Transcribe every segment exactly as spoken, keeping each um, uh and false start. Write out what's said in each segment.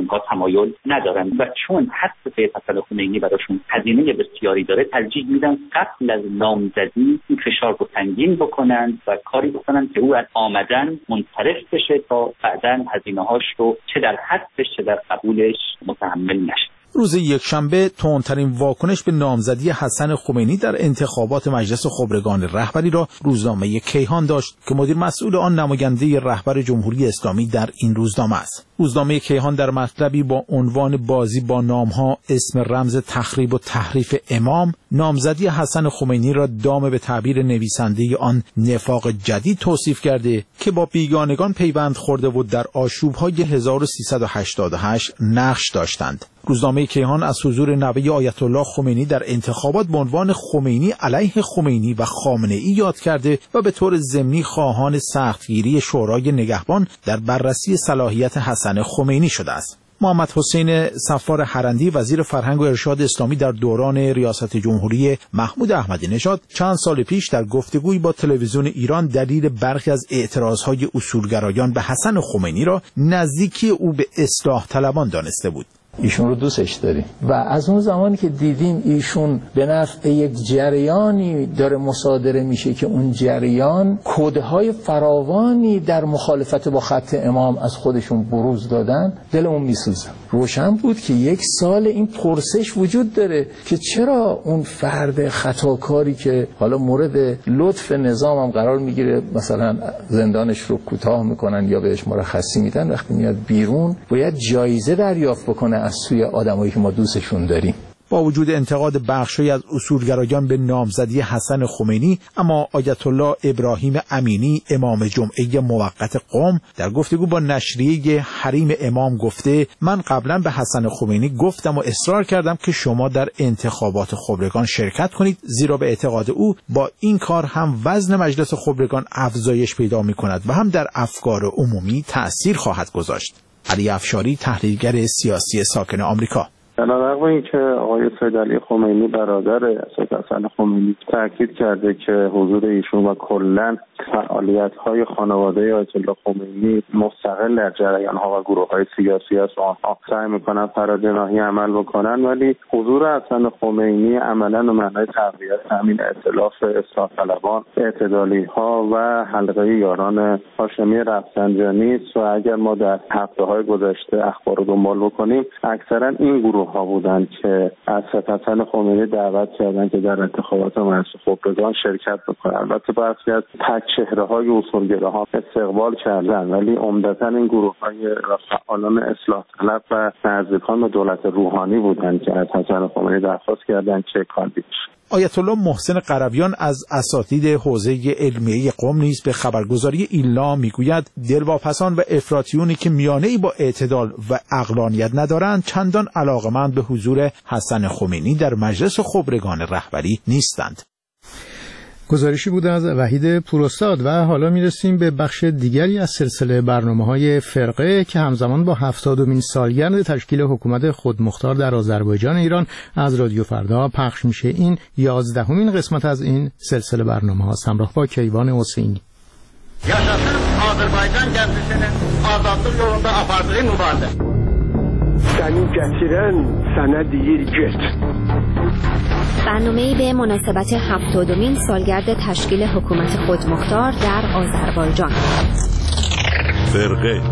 اینها تمایل ندارن و چون حذف سید حسن خمینی براشون هزینه بسیاری داره، ترجیح میدن قبل از نامزدی این فشار رو تنگین بکنن و کاری بکنن که او از آمدن منصرف بشه تا بعداً هزینه‌هاش رو چه در حذفش چه در قبولش متحمل نشه. روز یکشنبه تندترین واکنش به نامزدی حسن خمینی در انتخابات مجلس خبرگان رهبری را روزنامه کیهان داشت که مدیر مسئول آن نماینده رهبر جمهوری اسلامی در این روزنامه است. روزنامه کیهان در مطلبی با عنوان بازی با نامها، اسم رمز تخریب و تحریف امام، نامزدی حسن خمینی را دام به تعبیر نویسنده آن نفاق جدید توصیف کرده که با بیگانگان پیوند خورده و در آشوب‌های هزار و سیصد و هشتاد و هشت نقش داشتند. روزنامه کیهان از حضور نوه آیت الله خمینی در انتخابات به عنوان خمینی علیه خمینی و خامنه‌ای یاد کرده و به طور ضمنی خواهان سختگیری شورای نگهبان در بررسی صلاحیت حسن خمینی شده است. محمد حسین صفار حرندی وزیر فرهنگ و ارشاد اسلامی در دوران ریاست جمهوری محمود احمدی نژاد چند سال پیش در گفتگویی با تلویزیون ایران دلیل برخی از اعتراضهای اصولگرایان به حسن خمینی را نزدیکی او به اصلاح طلبان دانسته بود. ایشون رو دوستش داریم و از اون زمانی که دیدیم ایشون به نفع یک جریانی داره مصادره میشه که اون جریان کدهای فراوانی در مخالفت با خط امام از خودشون بروز دادن، دلمون میسوزه. روشن بود که یک سال این پرسش وجود داره که چرا اون فرد خطاکاری که حالا مورد لطف نظام هم قرار میگیره، مثلا زندانش رو کوتاه میکنن یا بهش مرخصی میدن، وقتی میاد بیرون باید جایزه دریافت بکنه از سوی آدمایی که ما دوستشون داریم. با وجود انتقاد بخشی از اصولگرایان به نامزدی حسن خمینی، اما آیت الله ابراهیم امینی امام جمعه موقت قم در گفتگو با نشریه حریم امام گفته: من قبلا به حسن خمینی گفتم و اصرار کردم که شما در انتخابات خبرگان شرکت کنید، زیرا به اعتقاد او با این کار هم وزن مجلس خبرگان افزایش پیدا می کند و هم در افکار عمومی تأثیر خواهد گذاشت. علی افشاری، تحلیلگر سیاسی ساکن آمریکا: علیرغم اینکه آقای سید علی خمینی برادر سید حسن خمینی تاکید کرده که حضور ایشون و کلاً فعالیت‌های خانواده آیت الله خمینی مستقل در جریان‌ها و گروه‌های سیاسی است و آنها سعی می‌کنن فرادناهی عمل بکنن، ولی حضور حسن خمینی عملاً به معنای تقویت همین ائتلاف اصلاح طلبان، اعتدالی‌ها و حلقه یاران هاشمی رفسنجانی است و اگر ما در هفته‌های گذشته اخبار رو دنبال بکنیم، اکثراً این گروه ها بودن که از حسن خمینی دعوت کردن که در انتخابات مجلس خبرگان شرکت بکنن. البته برخی از تک چهره های اصولگرا ها استقبال کردن، ولی عمدتا این گروه های فعالان اصلاح طلب و نزدیکان به دولت روحانی بودن که از حسن خمینی درخواست کردن که کاندید شه. آیت الله محسن قرویان از اساتید حوزه علمیه قم نیز به خبرگزاری ایلنا میگوید دلواپسان و افراطیونی که میانه‌ای با اعتدال و عقلانیت ندارند چندان علاقمند به حضور حسن خمینی در مجلس خبرگان رهبری نیستند. گزارشی بود از وحید پوراستاد. و حالا میرسیم به بخش دیگری از سلسله برنامه‌های فرقه که همزمان با هفتادمین سالگرد تشکیل حکومت خودمختار در آذربایجان ایران از رادیو فردا پخش میشه. این یازدهمین قسمت از این سلسله برنامه‌ها همراه با کیوان حسینی. Yaşasın Azərbaycan gənclərinin azadlıq yolunda apardığı mübarizə. Səni gətirən sənə deyir get. برنامه‌ای به مناسبت هفتادمین سالگرد تشکیل حکومت خودمختار در آذربایجان. فرقه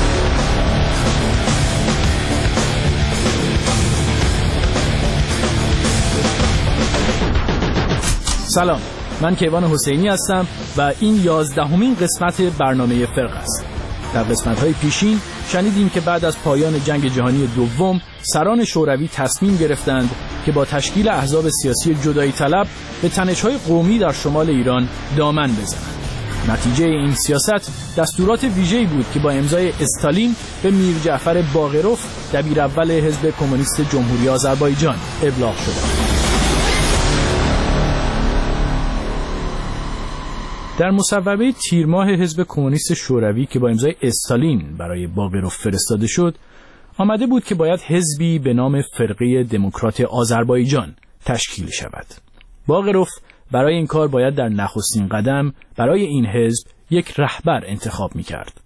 سلام، من کیوان حسینی هستم و این یازدهمین قسمت برنامه فرقه است. در قسمت‌های پیشین شنیدیم که بعد از پایان جنگ جهانی دوم سران شوروی تصمیم گرفتند که با تشکیل احزاب سیاسی جدایی طلب به تنش‌های قومی در شمال ایران دامن بزنند. نتیجه این سیاست دستورات ویژه‌ای بود که با امضای استالین به میر جعفر باقروف دبیر اول حزب کمونیست جمهوری آذربایجان ابلاغ شد. در مصوبه تیر ماه حزب کمونیست شوروی که با امضای استالین برای باقروف فرستاده شد، آمده بود که باید حزبی به نام فرقه دموکرات آذربایجان تشکیل شود. باقروف برای این کار باید در نخستین قدم برای این حزب یک رهبر انتخاب می‌کرد.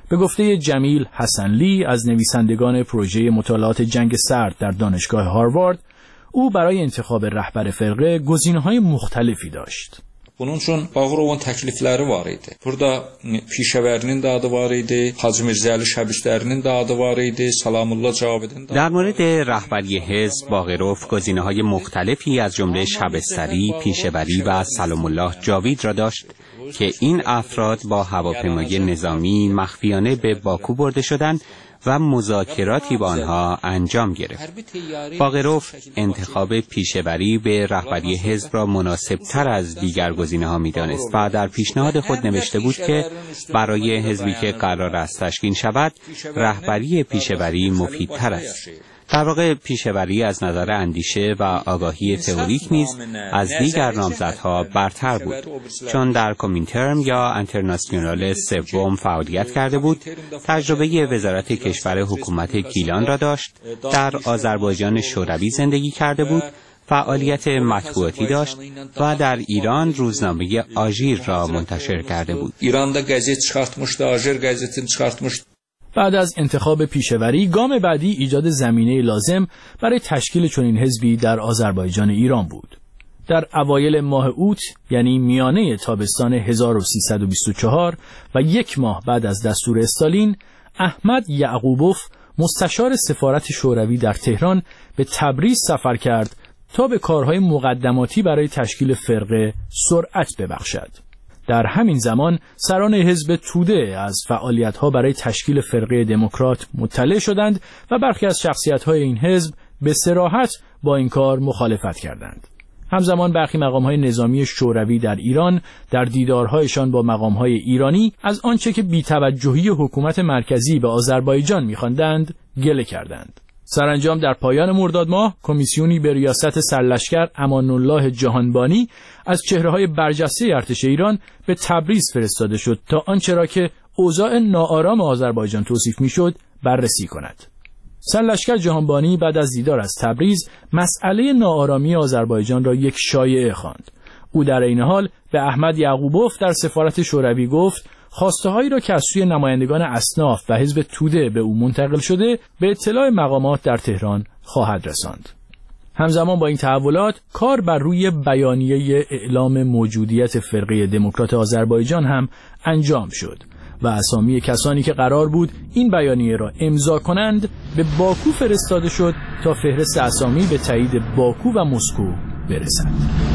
به گفته جمیل حسنلی از نویسندگان پروژه مطالعات جنگ سرد در دانشگاه هاروارد، او برای انتخاب رهبر فرقه گزینه‌های مختلفی داشت. Bunun üçün Bağırovun təklifləri var idi. Burada Pişəvərinin də adı var idi, Hacı Mirzəli Şəbistərinin də adı var idi, Salamullah Cavidin də. در مورد رهبری حزب باقروف گزینه‌های مختلفی از جمله شبستری، پیشوری و سلام الله جاوید را داشت که این افراد با هواپیمای نظامی مخفیانه به باکو برده شدند و مذاکراتی با آنها انجام گرفت. باقروف انتخاب پیشوری به رهبری حزب را مناسب تر از دیگر گزینه‌ها می‌دانست و در پیشنهاد خود نوشته بود که برای حزبی که قرار است تشکیل شود، رهبری پیشوری مفیدتر است. در واقع پیشوری از نظر اندیشه و آگاهی تئوریک نیز از دیگر نامزدها برتر بود، چون در کومینترم یا انترناسیونال سوم فعالیت کرده بود، تجربه وزارت کشور حکومت گیلان را داشت، در آذربایجان شوروی زندگی کرده بود، فعالیت مطبوعاتی داشت و در ایران روزنامه آژیر را منتشر کرده بود. ایران'da gazet çıkartmıştı, آژیر gazetini çıkartmıştı. بعد از انتخاب پیشوری، گام بعدی ایجاد زمینه لازم برای تشکیل چنین حزبی در آذربایجان ایران بود. در اوایل ماه اوت، یعنی میانه تابستان هزار و سیصد و بیست و چهار و یک ماه بعد از دستور استالین، احمد یعقوبوف مستشار سفارت شوروی در تهران به تبریز سفر کرد تا به کارهای مقدماتی برای تشکیل فرقه سرعت ببخشد. در همین زمان سران حزب توده از فعالیت‌ها برای تشکیل فرقه دموکرات مطلع شدند و برخی از شخصیت‌های این حزب به صراحت با این کار مخالفت کردند. همزمان برخی مقام‌های نظامی شوروی در ایران در دیدارهایشان با مقام‌های ایرانی از آنچه که بی‌توجهی حکومت مرکزی به آذربایجان می‌خواندند گله کردند. سرانجام در پایان مرداد ماه کمیسیونی به ریاست سرلشکر امان الله جهانبانی از چهره‌های برجسته ارتش ایران به تبریز فرستاده شد تا آنچه را که اوضاع ناآرام آذربایجان توصیف می‌شد بررسی کند. سرلشکر جهانبانی بعد از دیدار از تبریز مسئله ناآرامی آذربایجان را یک شایعه خواند. او در این حال به احمد یعقوبوف در سفارت شوروی گفت خواسته‌هایی را که از سوی نمایندگان اصناف و حزب توده به او منتقل شده به اطلاع مقامات در تهران خواهد رساند. همزمان با این تحولات کار بر روی بیانیه اعلام موجودیت فرقه دموکرات آذربایجان هم انجام شد و اسامی کسانی که قرار بود این بیانیه را امضا کنند به باکو فرستاده شد تا فهرست اسامی به تایید باکو و مسکو برسد.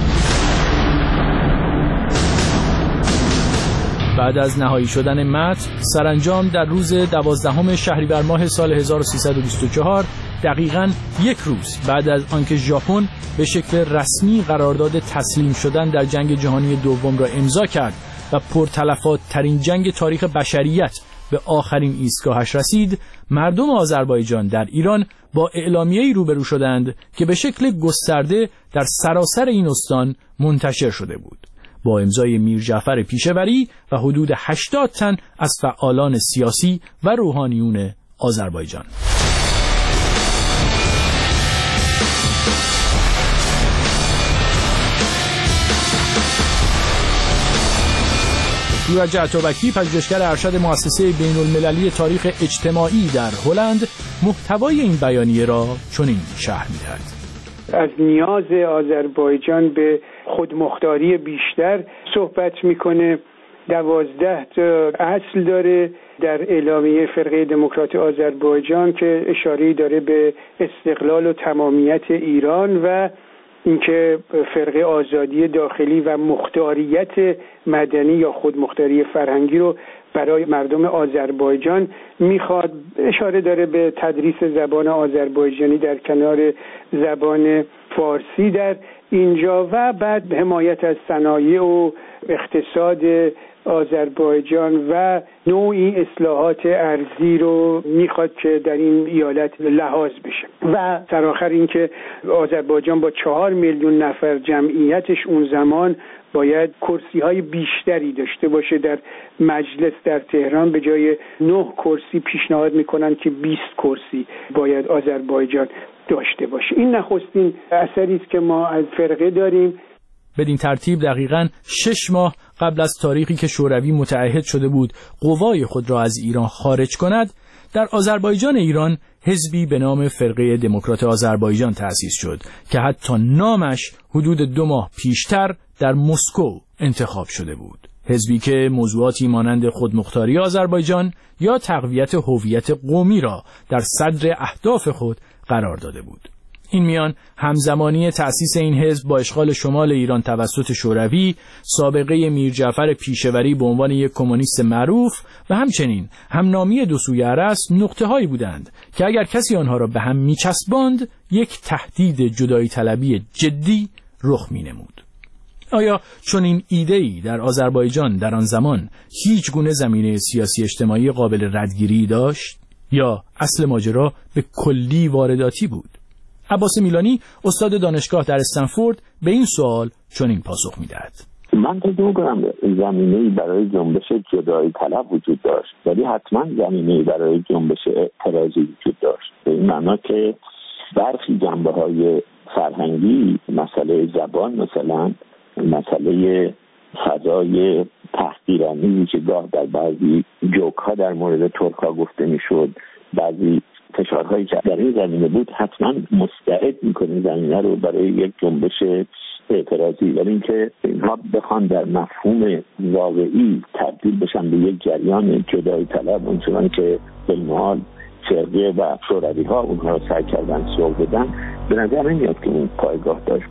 بعد از نهایی شدن متن، سرانجام در روز دوازدهم شهریور ماه سال هزار و سیصد و بیست و چهار، دقیقاً یک روز بعد از آنکه ژاپن به شکل رسمی قرارداد تسلیم شدن در جنگ جهانی دوم را امضا کرد و پرتلفات ترین جنگ تاریخ بشریت به آخرین ایستگاهش رسید، مردم آذربایجان در ایران با اعلامیه‌ای روبرو شدند که به شکل گسترده در سراسر این استان منتشر شده بود، با امضای میر جعفر پیشوری و حدود هشتاد تن از فعالان سیاسی و روحانیون آذربایجان. ایرج عطابکی، پژوهشگر ارشد مؤسسه بین‌المللی تاریخ اجتماعی در هلند، محتوای این بیانیه را چنین شرح می‌دهد: از نیاز آذربایجان به خودمختاری بیشتر صحبت میکنه. دوازده تا اصل داره در اعلامیه فرقه دموکرات آذربایجان که اشاره‌ای داره به استقلال و تمامیت ایران و اینکه فرقه آزادی داخلی و مختاریت مدنی یا خودمختاری فرهنگی رو برای مردم آذربایجان میخواد. اشاره داره به تدریس زبان آذربایجانی در کنار زبان فارسی در اینجا و بعد حمایت از صنایع و اقتصاد آذربایجان و نوعی اصلاحات ارضی رو میخواد که در این ایالت لحاظ بشه و سرآخر این که آذربایجان با چهار میلیون نفر جمعیتش اون زمان باید کرسی های بیشتری داشته باشه در مجلس در تهران. به جای نه کرسی پیشنهاد میکنن که بیست کرسی باید آذربایجان داشته باشه. این نخستین اثری است که ما از فرقه داریم. بدین ترتیب دقیقاً شش ماه قبل از تاریخی که شوروی متعهد شده بود قوای خود را از ایران خارج کند، در آذربایجان ایران حزبی به نام فرقه دموکرات آذربایجان تأسیس شد که حتی نامش حدود دو ماه پیشتر در مسکو انتخاب شده بود. حزبی که موضوعاتی مانند خودمختاری آذربایجان یا تقویت هویت قومی را در صدر اهداف خود قرار داده بود. این میان همزمانی تأسیس این حزب با اشغال شمال ایران توسط شوروی، سابقه میر جعفر پیشوری به عنوان یک کمونیست معروف و همچنین همنامی دو سوی ارس نقطه هایی بودند که اگر کسی آنها را به هم میچسباند یک تهدید جدایی طلبی جدی رخ می نمود. آیا چون این ایده‌ای در آذربایجان در آن زمان هیچ گونه زمینه سیاسی اجتماعی قابل ردگیری داشت یا اصل ماجرا به کلی وارداتی بود؟ عباس میلانی استاد دانشگاه در استنفورد به این سوال چنین پاسخ می‌دهد. من فکر می‌کنم زمینه‌ای برای جنبش جدایی طلب وجود داشت، ولی حتما زمینه‌ای برای جنبش اعتراضی وجود داشت. به این معنا که برخی جنبه‌های فرهنگی، مسئله زبان مثلا، مسئله فضای تحقیرآمیزی که گاه در بعضی جوک‌ها در مورد ترک‌ها گفته می‌شد، بعضی فشارهایی که در این زمینه بود، حتما مستعد می‌کنه زمینه رو برای یک جنبش اعتراضی، ولی اینکه اینها بخوان در مفهوم واقعی تبدیل بشن به یک جریان جدایی طلب، اونچنان که بالمحال فرقه و شوروی‌ها اونها رو سعی کردن سوق بدن، به نظر نمیاد که اون پایگاه داشت.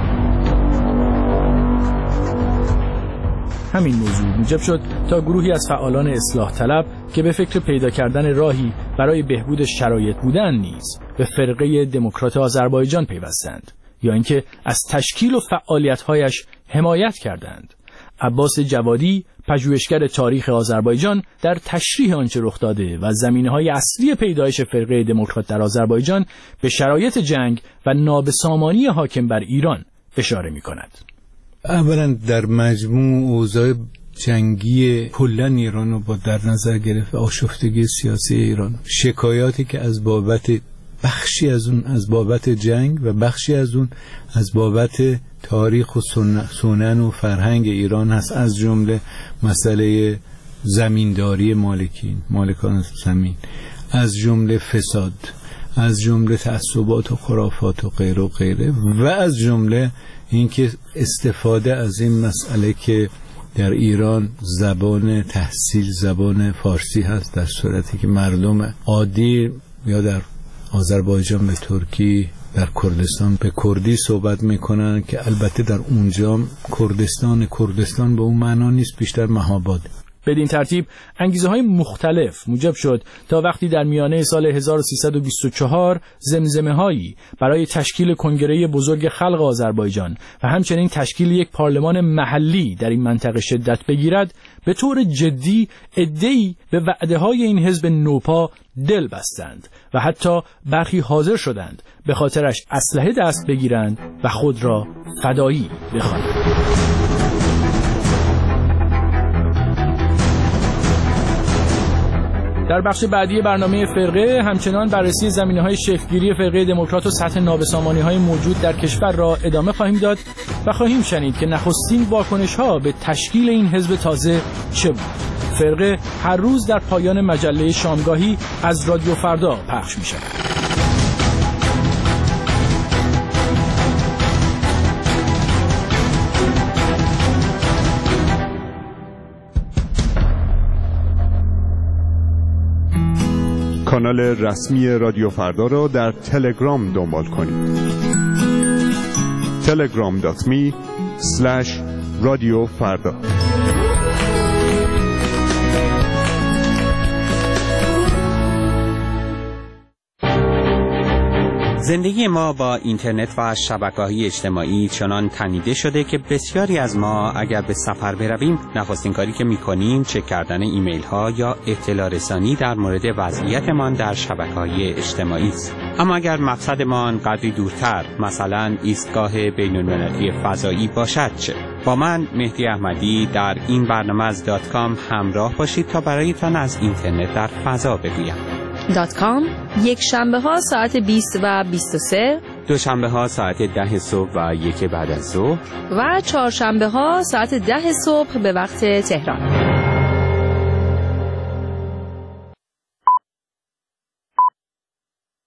همین موضوع موجب شد تا گروهی از فعالان اصلاح طلب که به فکر پیدا کردن راهی برای بهبود شرایط بودن نیز به فرقه دموکرات آذربایجان پیوستند یا اینکه از تشکیل و فعالیت‌هایش حمایت کردند. عباس جوادی، پژوهشگر تاریخ آذربایجان، در تشریح آنچه رخ داده و زمینه‌های اصلی پیدایش فرقه دموکرات در آذربایجان به شرایط جنگ و نابسامانی حاکم بر ایران اشاره می‌کند. اولا در مجموع اوضاع جنگی کلن ایران رو با در نظر گرفت، آشفتگی سیاسی ایران، شکایاتی که از بابت بخشی از اون از بابت جنگ و بخشی از اون از بابت تاریخ و سنن و فرهنگ ایران هست، از جمله مسئله زمینداری مالکین مالکان زمین، از جمله فساد، از جمله تعصبات و خرافات و غیره و غیره، و از جمله اینکه استفاده از این مسئله که در ایران زبان تحصیل زبان فارسی هست، در صورتی که مردم عادی یا در آذربایجان به ترکی، در کردستان به کردی صحبت میکنن که البته در اونجا کردستان کردستان به اون معنا نیست، بیشتر مهاباد. بدین ترتیب انگیزه های مختلف موجب شد تا وقتی در میانه سال هزار و سیصد و بیست و چهار زمزمه هایی برای تشکیل کنگره بزرگ خلق آذربایجان و همچنین تشکیل یک پارلمان محلی در این منطقه شدت بگیرد، به طور جدی عده‌ای به وعده های این حزب نوپا دل بستند و حتی برخی حاضر شدند به خاطرش اسلحه دست بگیرند و خود را فدایی بخوانند. در بخش بعدی برنامه فرقه همچنان بررسی زمینه‌های شکل‌گیری فرقه دموکرات و سطح نابسامانی‌های موجود در کشور را ادامه خواهیم داد و خواهیم شنید که نخستین واکنش‌ها به تشکیل این حزب تازه چه بود. فرقه هر روز در پایان مجله شامگاهی از رادیو فردا پخش می‌شود. کانال رسمی رادیو فردا را در تلگرام دنبال کنید. تلگرام دات می اسلش رادیو فردا. زندگی ما با اینترنت و شبکه‌های اجتماعی چنان تنیده شده که بسیاری از ما اگر به سفر برویم نخستین کاری که می‌کنیم چک کردن ایمیل ها یا اطلاع رسانی در مورد وضعیتمان در شبکه‌های اجتماعی است. اما اگر مقصدمان قدری دورتر، مثلا ایستگاه بین‌المللی فضایی باشد چه؟ با من مهدی احمدی در این برنامه از دات کام همراه باشید تا برایتان از اینترنت در فضا بگویم. دات کام یک شنبه ها ساعت بیست و بیست و سه دوشنبه ها ساعت ده صبح و یک بعد از ظهر و چهارشنبه ها ساعت ده صبح به وقت تهران.